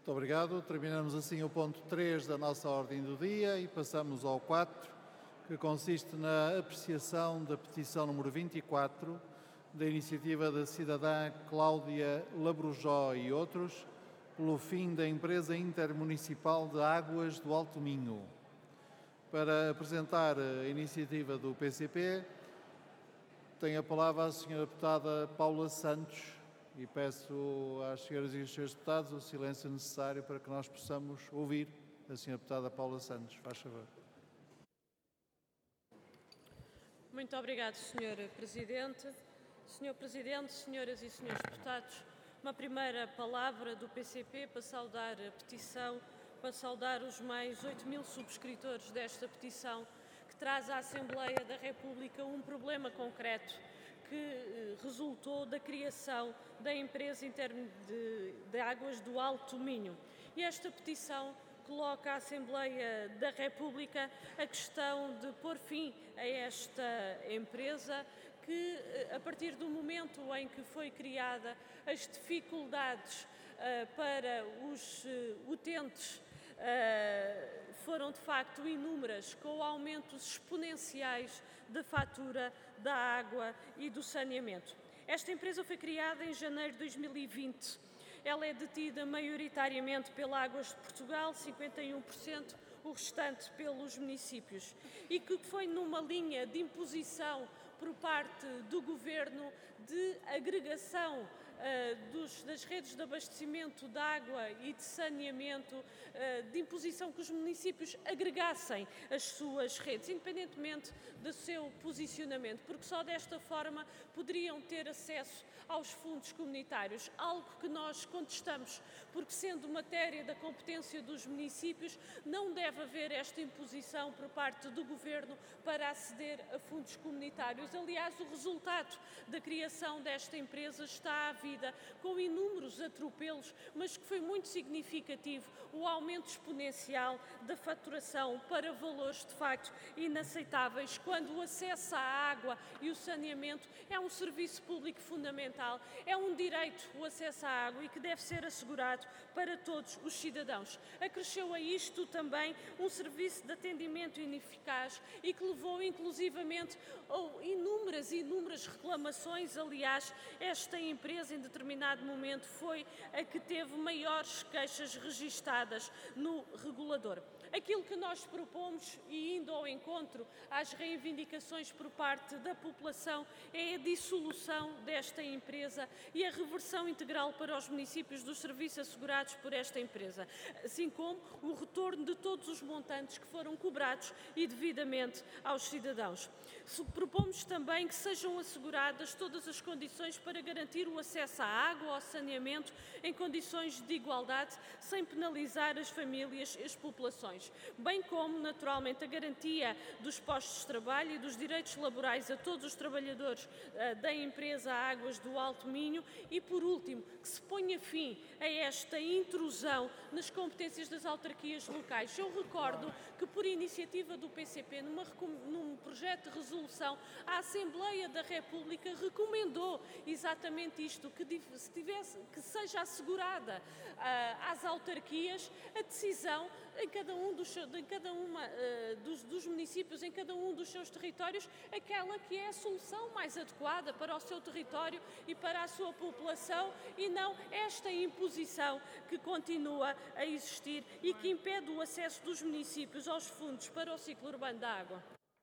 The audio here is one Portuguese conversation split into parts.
Muito obrigado. Terminamos assim o ponto 3 da nossa ordem do dia e passamos ao 4, que consiste na apreciação da petição número 24, da iniciativa da cidadã Cláudia Labrujó e outros, pelo fim da empresa intermunicipal de águas do Alto Minho. Para apresentar a iniciativa do PCP, tem a palavra a senhora deputada Paula Santos e peço às senhoras e aos senhores deputados o silêncio necessário para que nós possamos ouvir a senhora deputada Paula Santos. Faz favor. Muito obrigado, Sr. Presidente. Sr. Presidente, senhoras e senhores deputados, uma primeira palavra do PCP para saudar a petição, para saudar os mais 8.000 subscritores desta petição, que traz à Assembleia da República um problema concreto que resultou da criação da empresa de águas do Alto Minho. E esta petição coloca à Assembleia da República a questão de pôr fim a esta empresa que, a partir do momento em que foi criada, as dificuldades para os utentes foram de facto inúmeras, com aumentos exponenciais da fatura da água e do saneamento. Esta empresa foi criada em janeiro de 2020. Ela é detida maioritariamente pela Águas de Portugal, 51%, o restante pelos municípios, e que foi numa linha de imposição por parte do Governo de agregação das redes de abastecimento de água e de saneamento, de imposição que os municípios agregassem as suas redes, independentemente do seu posicionamento, porque só desta forma poderiam ter acesso aos fundos comunitários, algo que nós contestamos, porque sendo matéria da competência dos municípios, não deve haver esta imposição por parte do Governo para aceder a fundos comunitários. Aliás, o resultado da criação desta empresa está à vida, com inúmeros atropelos, mas que foi muito significativo o aumento exponencial da faturação para valores de facto inaceitáveis, quando o acesso à água e o saneamento é um serviço público fundamental, é um direito o acesso à água e que deve ser assegurado para todos os cidadãos. Acresceu a isto também um serviço de atendimento ineficaz e que levou inclusivamente a inúmeras reclamações. Aliás, esta empresa em determinado momento foi a que teve maiores queixas registadas no regulador. Aquilo que nós propomos, e indo ao encontro às reivindicações por parte da população, é a dissolução desta empresa e a reversão integral para os municípios dos serviços assegurados por esta empresa, assim como o retorno de todos os montantes que foram cobrados e devidamente aos cidadãos. Propomos também que sejam asseguradas todas as condições para garantir o acesso à água, ao saneamento, em condições de igualdade, sem penalizar as famílias e as populações, bem como, naturalmente, a garantia dos postos de trabalho e dos direitos laborais a todos os trabalhadores da empresa Águas do Alto Minho e, por último, que se ponha fim a esta intrusão nas competências das autarquias locais. Eu recordo que, por iniciativa do PCP, num projeto de resolução, a Assembleia da República recomendou exatamente isto, que seja assegurada às autarquias a decisão em cada um dos municípios, em cada um dos seus territórios, aquela que é a solução mais adequada para o seu território e para a sua população, e não esta imposição que continua a existir e que impede o acesso dos municípios aos fundos para o ciclo urbano da água.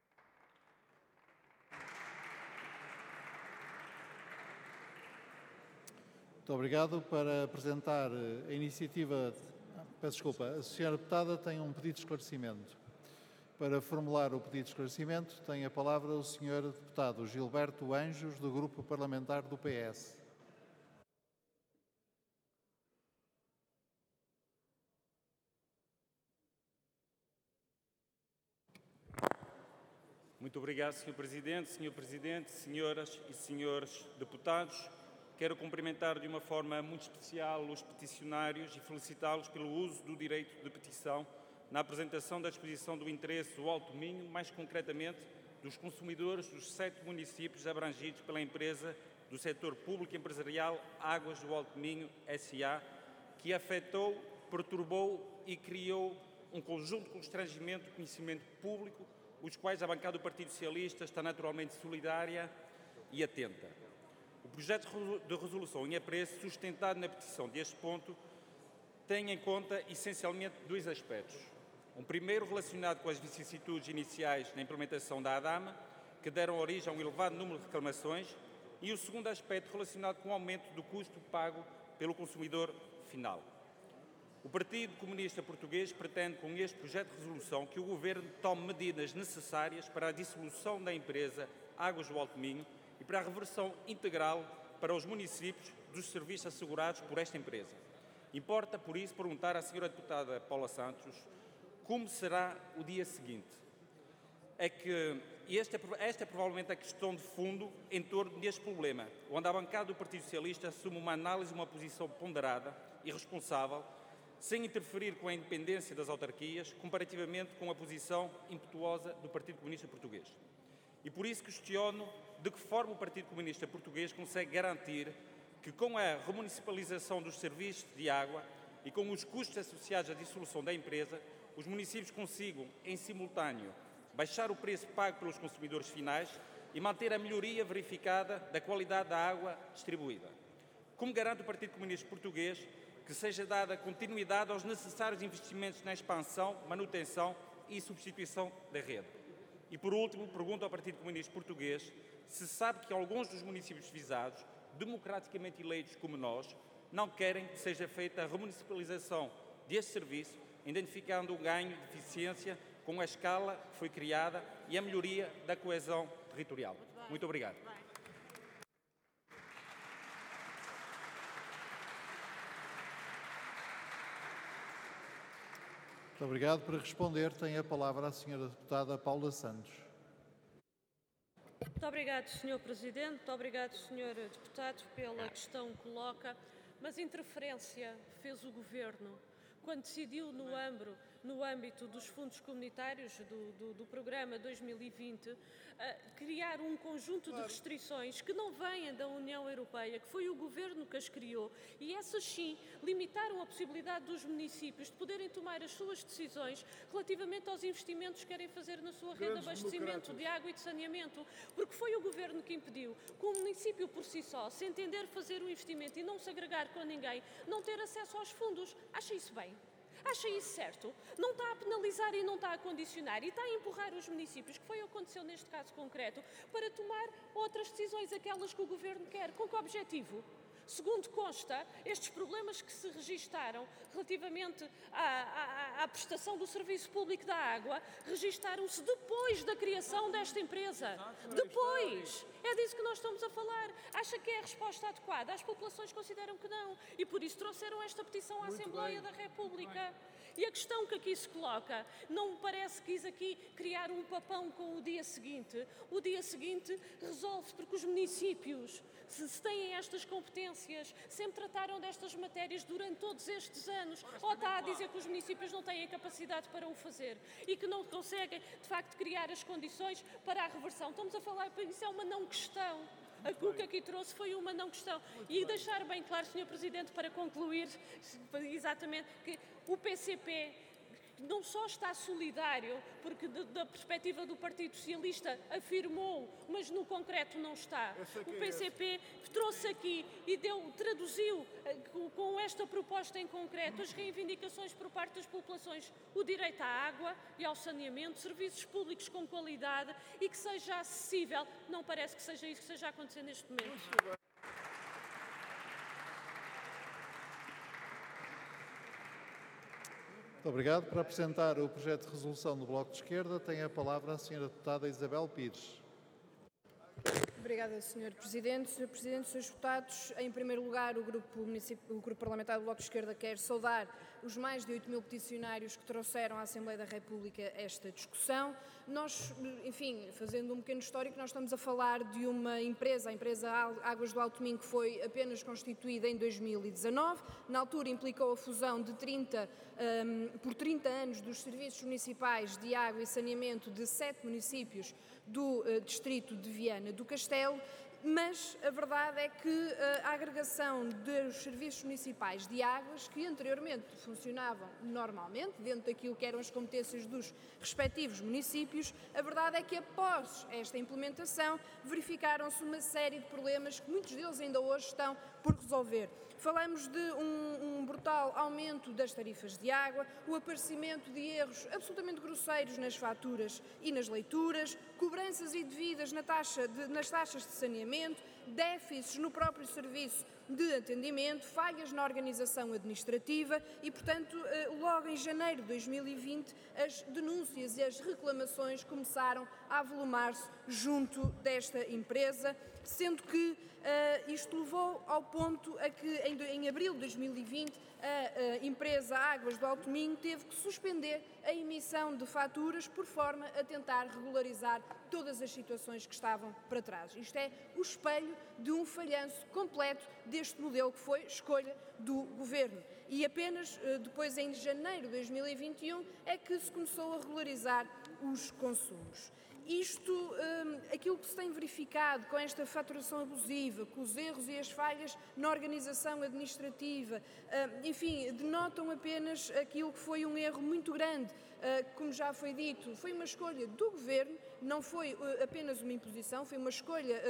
Muito obrigado. Para apresentar a iniciativa... Peço desculpa, a senhora deputada tem um pedido de esclarecimento. Para formular o pedido de esclarecimento, tem a palavra o senhor deputado Gilberto Anjos, do Grupo Parlamentar do PS. Muito obrigado, Sr. Presidente, senhoras e senhores deputados. Quero cumprimentar de uma forma muito especial os peticionários e felicitá-los pelo uso do direito de petição na apresentação da exposição do interesse do Alto Minho, mais concretamente dos consumidores dos 7 municípios abrangidos pela empresa do setor público empresarial Águas do Alto Minho S.A., que afetou perturbou e criou um conjunto de constrangimento de conhecimento público, os quais a bancada do Partido Socialista está naturalmente solidária e atenta. O projeto de resolução em apreço, sustentado na petição deste ponto, tem em conta essencialmente dois aspectos. Um primeiro relacionado com as vicissitudes iniciais na implementação da ADAMA, que deram origem a um elevado número de reclamações, e o segundo aspecto relacionado com o aumento do custo pago pelo consumidor final. O Partido Comunista Português pretende, com este projeto de resolução, que o Governo tome medidas necessárias para a dissolução da empresa Águas do Alto Minho e para a reversão integral para os municípios dos serviços assegurados por esta empresa. Importa, por isso, perguntar à Sra. Deputada Paula Santos como será o dia seguinte. Esta é provavelmente a questão de fundo em torno deste problema, onde a bancada do Partido Socialista assume uma análise e uma posição ponderada e responsável, sem interferir com a independência das autarquias, comparativamente com a posição impetuosa do Partido Comunista Português. E por isso questiono de que forma o Partido Comunista Português consegue garantir que, com a remunicipalização dos serviços de água e com os custos associados à dissolução da empresa, os municípios consigam, em simultâneo, baixar o preço pago pelos consumidores finais e manter a melhoria verificada da qualidade da água distribuída. Como garante o Partido Comunista Português que seja dada continuidade aos necessários investimentos na expansão, manutenção e substituição da rede? E, por último, pergunto ao Partido Comunista Português se sabe que alguns dos municípios visados, democraticamente eleitos como nós, não querem que seja feita a remunicipalização deste serviço, identificando o ganho de eficiência com a escala que foi criada e a melhoria da coesão territorial. Muito obrigado. Muito obrigado. Para responder, tem a palavra a Sra. Deputada Paula Santos. Muito obrigado, Sr. Presidente. Muito obrigado, Sr. Deputado, pela questão que coloca. Mas interferência fez o Governo quando decidiu, no âmbito dos fundos comunitários do programa 2020, criar um conjunto de restrições que não vêm da União Europeia, que foi o Governo que as criou, e essas sim limitaram a possibilidade dos municípios de poderem tomar as suas decisões relativamente aos investimentos que querem fazer na sua rede de abastecimento de água e de saneamento, porque foi o Governo que impediu que o município por si só, se entender fazer o investimento e não se agregar com ninguém, não ter acesso aos fundos. Acha isso bem? Acha isso certo? Não está a penalizar e não está a condicionar e está a empurrar os municípios, que foi o que aconteceu neste caso concreto, para tomar outras decisões, aquelas que o Governo quer. Com que objetivo? Segundo consta, estes problemas que se registaram relativamente à prestação do serviço público da água, registaram-se depois da criação desta empresa. Depois! É disso que nós estamos a falar. Acha que é a resposta adequada? As populações consideram que não. E por isso trouxeram esta petição à Assembleia da República. E a questão que aqui se coloca, não me parece que quis aqui criar um papão com o dia seguinte. O dia seguinte resolve-se porque os municípios, se têm estas competências, sempre trataram destas matérias durante todos estes anos, ou está a dizer que os municípios não têm a capacidade para o fazer e que não conseguem, de facto, criar as condições para a reversão. Estamos a falar, isso é uma não questão. O que aqui trouxe foi uma não questão. E deixar bem claro, Sr. Presidente, para concluir, exatamente, que o PCP não só está solidário, porque da perspectiva do Partido Socialista afirmou, mas no concreto não está. O PCP trouxe aqui e traduziu com esta proposta em concreto as reivindicações por parte das populações, o direito à água e ao saneamento, serviços públicos com qualidade e que seja acessível. Não parece que seja isso que esteja a acontecer neste momento. Muito obrigado. Para apresentar o projeto de resolução do Bloco de Esquerda, tem a palavra a Sra. Deputada Isabel Pires. Obrigada, Sr. Presidente. Sr. Presidente, Srs. Deputados, em primeiro lugar, o Grupo Parlamentar do Bloco de Esquerda quer saudar os mais de 8.000 peticionários que trouxeram à Assembleia da República esta discussão. Nós, enfim, fazendo um pequeno histórico, nós estamos a falar de uma empresa, a empresa Águas do Alto Minho, que foi apenas constituída em 2019. Na altura implicou a fusão de por 30 anos dos serviços municipais de água e saneamento de 7 municípios do distrito de Viana do Castelo mas a verdade é que a agregação dos serviços municipais de águas, que anteriormente funcionavam normalmente, dentro daquilo que eram as competências dos respectivos municípios, a verdade é que após esta implementação verificaram-se uma série de problemas que muitos deles ainda hoje estão por resolver. Falamos de um brutal aumento das tarifas de água, o aparecimento de erros absolutamente grosseiros nas faturas e nas leituras, cobranças indevidas nas taxas de saneamento, déficits no próprio serviço de atendimento, falhas na organização administrativa e, portanto, logo em janeiro de 2020, as denúncias e as reclamações começaram a avolumar-se junto desta empresa, sendo que isto levou ao ponto a que, em abril de 2020, a empresa Águas do Alto Minho teve que suspender a emissão de faturas por forma a tentar regularizar todas as situações que estavam para trás. Isto é o espelho de um falhanço completo deste modelo que foi escolha do Governo. E apenas depois, em janeiro de 2021, é que se começou a regularizar os consumos. Isto, aquilo que se tem verificado com esta faturação abusiva, com os erros e as falhas na organização administrativa, enfim, denotam apenas aquilo que foi um erro muito grande. Como já foi dito, foi uma escolha do Governo, não foi apenas uma imposição, foi uma escolha,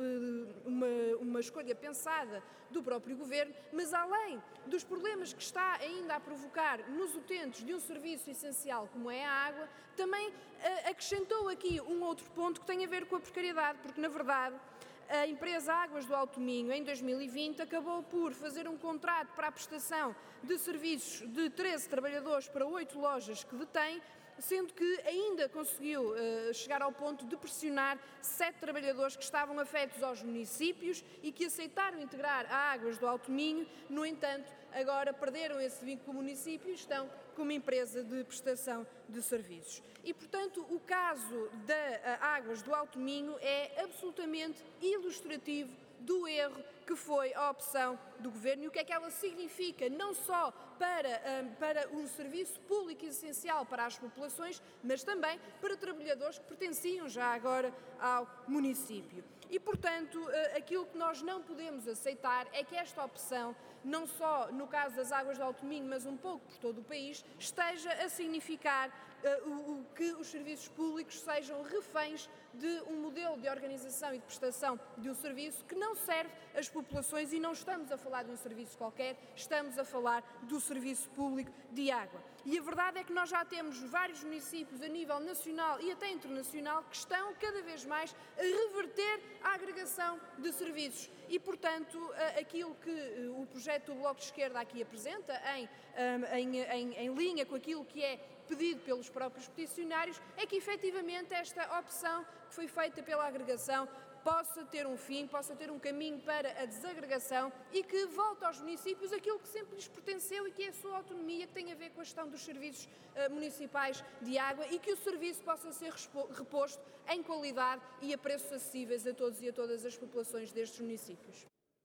uma escolha pensada do próprio Governo, mas além dos problemas que está ainda a provocar nos utentes de um serviço essencial como é a água, também acrescentou aqui um outro ponto que tem a ver com a precariedade, porque na verdade a empresa Águas do Alto Minho, em 2020, acabou por fazer um contrato para a prestação de serviços de 13 trabalhadores para 8 lojas que detém, sendo que ainda conseguiu chegar ao ponto de pressionar 7 trabalhadores que estavam afetos aos municípios e que aceitaram integrar a Águas do Alto Minho. No entanto, agora perderam esse vínculo com o município e estão com uma empresa de prestação de serviços. E, portanto, o caso da Águas do Alto Minho é absolutamente ilustrativo do erro que foi a opção do Governo e o que é que ela significa, não só para um serviço público essencial para as populações, mas também para trabalhadores que pertenciam já agora ao município. E, portanto, aquilo que nós não podemos aceitar é que esta opção, não só no caso das Águas do Alto Minho, mas um pouco por todo o país, esteja a significar que os serviços públicos sejam reféns de um modelo de organização e de prestação de um serviço que não serve às populações, e não estamos a falar de um serviço qualquer, estamos a falar do serviço público de água. E a verdade é que nós já temos vários municípios a nível nacional e até internacional que estão cada vez mais a reverter a agregação de serviços e, portanto, aquilo que o projeto do Bloco de Esquerda aqui apresenta, em linha com aquilo que é pedido pelos próprios peticionários, é que efetivamente esta opção que foi feita pela agregação possa ter um fim, possa ter um caminho para a desagregação e que volte aos municípios aquilo que sempre lhes pertenceu e que é a sua autonomia, que tem a ver com a gestão dos serviços municipais de água, e que o serviço possa ser reposto em qualidade e a preços acessíveis a todos e a todas as populações destes municípios.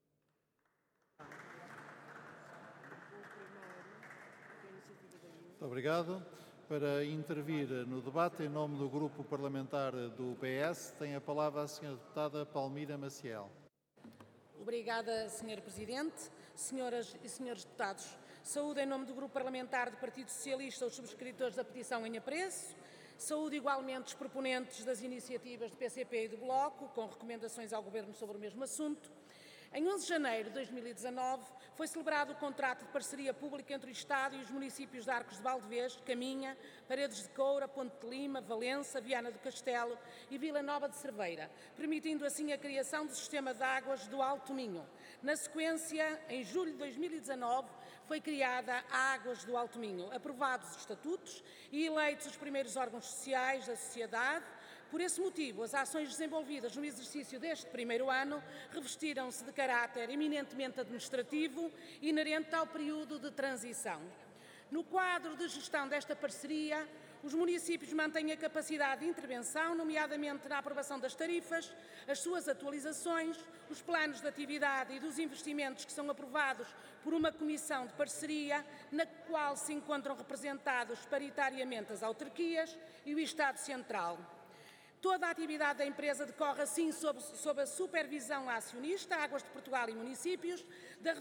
Muito obrigado. Para intervir no debate, em nome do Grupo Parlamentar do PS, tem a palavra a Sra. Deputada Palmira Maciel. Obrigada, Sr. Presidente. Senhoras e senhores deputados, saúdo em nome do Grupo Parlamentar do Partido Socialista os subscritores da petição em apreço. Saúdo igualmente os proponentes das iniciativas do PCP e do Bloco, com recomendações ao Governo sobre o mesmo assunto. Em 11 de janeiro de 2019, foi celebrado o contrato de parceria pública entre o Estado e os municípios de Arcos de Valdevez, Caminha, Paredes de Coura, Ponte de Lima, Valença, Viana do Castelo e Vila Nova de Cerveira, permitindo assim a criação do sistema de águas do Alto Minho. Na sequência, em julho de 2019, foi criada a Águas do Alto Minho, aprovados os estatutos e eleitos os primeiros órgãos sociais da sociedade. Por esse motivo, as ações desenvolvidas no exercício deste primeiro ano revestiram-se de caráter eminentemente administrativo, inerente ao período de transição. No quadro de gestão desta parceria, os municípios mantêm a capacidade de intervenção, nomeadamente na aprovação das tarifas, as suas atualizações, os planos de atividade e dos investimentos que são aprovados por uma comissão de parceria, na qual se encontram representados paritariamente as autarquias e o Estado Central. Toda a atividade da empresa decorre assim sob a supervisão acionista, Águas de Portugal e municípios, da